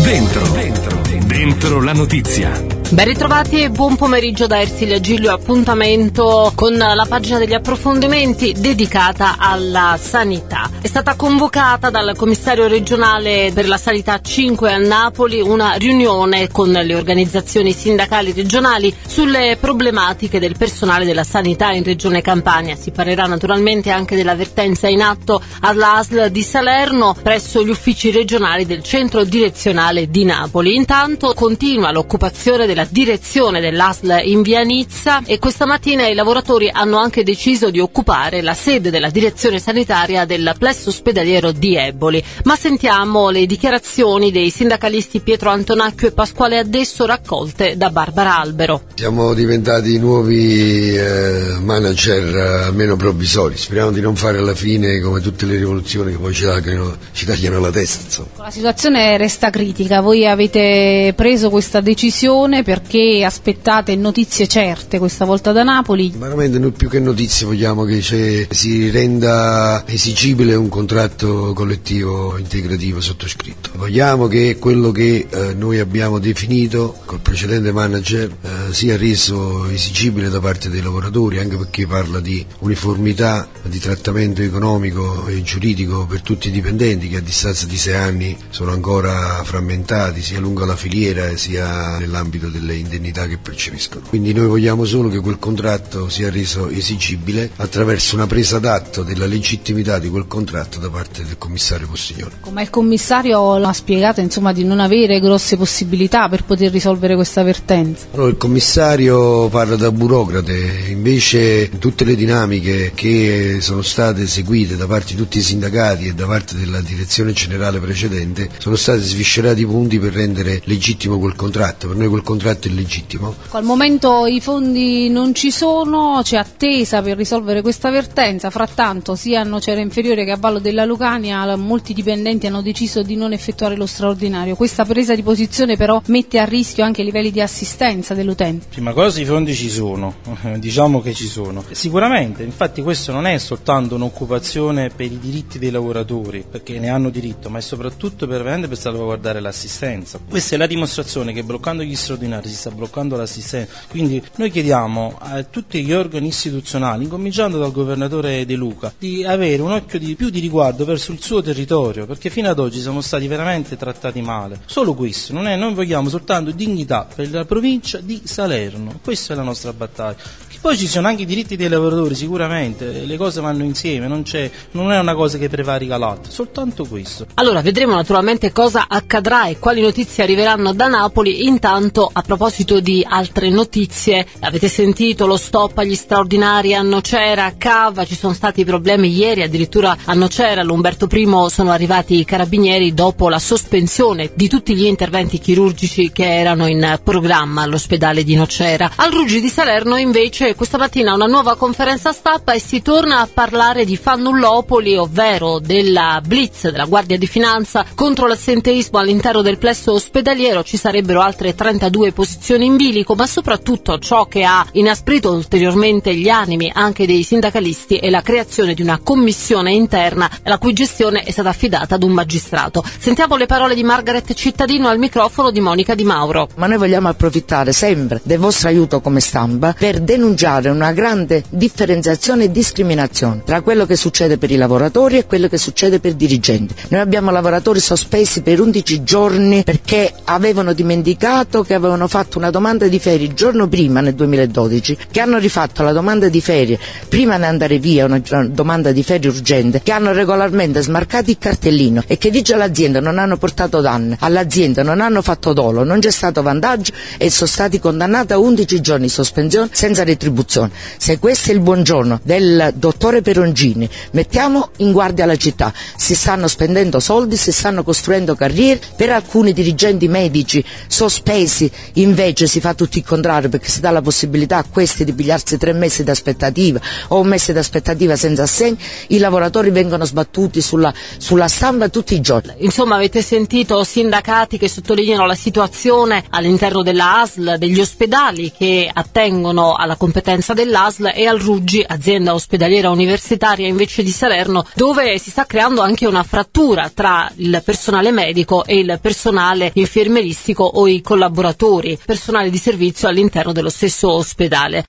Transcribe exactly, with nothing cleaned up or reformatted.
Dentro, dentro, dentro la notizia. Ben ritrovati e buon pomeriggio da Ersilia Giglio, appuntamento con la pagina degli approfondimenti dedicata alla sanità. È stata convocata dal commissario regionale per la sanità cinque a Napoli una riunione con le organizzazioni sindacali regionali sulle problematiche del personale della sanità in Regione Campania. Si parlerà naturalmente anche dell'avvertenza in atto all'A S L di Salerno presso gli uffici regionali del centro direzionale di Napoli. Intanto continua l'occupazione della direzione dell'A S L in via Nizza e questa mattina i lavoratori hanno anche deciso di occupare la sede della direzione sanitaria del plesso ospedaliero di Eboli. Ma sentiamo le dichiarazioni dei sindacalisti Pietro Antonacchio e Pasquale Addesso raccolte da Barbara Albero. Siamo diventati nuovi eh, manager almeno provvisori, speriamo di non fare alla fine come tutte le rivoluzioni che poi ci tagliano, ci tagliano la testa. Insomma. La situazione resta critica, voi avete preso questa decisione perché aspettate notizie certe questa volta da Napoli? Veramente noi più che notizie vogliamo che si renda esigibile un contratto collettivo integrativo sottoscritto. Vogliamo che quello che eh, noi abbiamo definito col precedente manager eh, sia reso esigibile da parte dei lavoratori, anche perché parla di uniformità di trattamento economico e giuridico per tutti i dipendenti che a distanza di sei anni sono ancora frammentati sia lungo la filiera sia nell'ambito delle indennità che percepiscono. Quindi noi vogliamo solo che quel contratto sia reso esigibile attraverso una presa d'atto della legittimità di quel contratto da parte del commissario Postiglione. Come il commissario l'ha spiegato, insomma, di non avere grosse possibilità per poter risolvere questa vertenza. Allora, il commissario parla da burocrate, invece tutte le dinamiche che sono state seguite da parte di tutti i sindacati e da parte della direzione generale precedente sono state sviscerati i punti per rendere legittimo quel contratto. Per noi quel contratto è legittimo. Al momento i fondi non ci sono, c'è attesa per risolvere questa vertenza, frattanto sia a Nocera Inferiore che a Vallo della Lucania molti dipendenti hanno deciso di non effettuare lo straordinario. Questa presa di posizione però mette a rischio anche i livelli di assistenza dell'utente. Prima cosa i fondi ci sono, diciamo che ci sono. Sicuramente, infatti questo non è soltanto un'occupazione per i diritti dei lavoratori, perché ne hanno diritto, ma è soprattutto per, per salvaguardare l'assistenza. Questa è la dimostrazione che bloccando gli straordinari si sta bloccando l'assistenza. Quindi noi chiediamo a tutti gli organi istituzionali, cominciando dal governatore De Luca, di avere un occhio di più di riguardo verso il suo territorio, perché fino ad oggi siamo stati veramente trattati male. Solo questo, non è, noi vogliamo soltanto dignità per la provincia di Salerno, questa è la nostra battaglia. Che poi ci sono anche i diritti dei lavoratori, sicuramente, le cose vanno insieme, non, c'è, non è una cosa che prevarica l'altra, soltanto questo. Allora vedremo naturalmente cosa accadrà e quali notizie arriveranno da Napoli. Intanto, a proposito di altre notizie, avete sentito lo stop agli straordinari a Nocera, a Cava, ci sono stati problemi ieri, addirittura a Nocera, all'Umberto I sono arrivati i carabinieri dopo la sospensione di tutti gli interventi chirurgici che erano in programma all'ospedale di Nocera. Al Ruggi di Salerno invece questa mattina una nuova conferenza stampa e si torna a parlare di Fannullopoli, ovvero della blitz della Guardia di Finanza contro l'assenteismo all'interno del plesso ospedaliero. Ci sarebbero altre trentadue posizioni in bilico, ma soprattutto ciò che ha inasprito ulteriormente gli animi anche dei sindacalisti è la creazione di una commissione interna la cui gestione è stata affidata ad un magistrato. Sentiamo le parole di Margaret Cittadino al microfono di Monica Di Mauro. Ma noi vogliamo approfittare sempre del vostro aiuto come stampa per denunciare una grande differenziazione e discriminazione tra quello che succede per i lavoratori e quello che succede per i dirigenti. Noi abbiamo lavoratori sospesi per undici giorni perché avevano dimenticato che avevano fatto una domanda di ferie il giorno prima nel duemiladodici, che hanno rifatto la domanda di ferie prima di andare via, una domanda di ferie urgente, che hanno regolarmente smarcato il cartellino e che dice all'azienda non hanno portato danni, all'azienda non hanno fatto dolo, non c'è stato vantaggio e sono stati condannati a undici giorni di sospensione senza retribuzione. Se questo è il buongiorno del dottore Perongini, mettiamo in guardia la città, si stanno spendendo soldi, si stanno costruendo carriere, per alcuni dirigenti medici sospesi invece si fa tutto il contrario perché si dà la possibilità a questi di pigliarsi tre mesi di aspettativa o un mese di aspettativa senza assegno, i lavoratori vengono sbattuti sulla, sulla stampa tutti i giorni. Insomma, avete sentito sindacati che sottolineano la situazione all'interno della A S L, degli ospedali ospedali che attengono alla competenza dell'A S L e al Ruggi, azienda ospedaliera universitaria invece di Salerno, dove si sta creando anche una frattura tra il personale medico e il personale infermieristico o i collaboratori, personale di servizio all'interno dello stesso ospedale.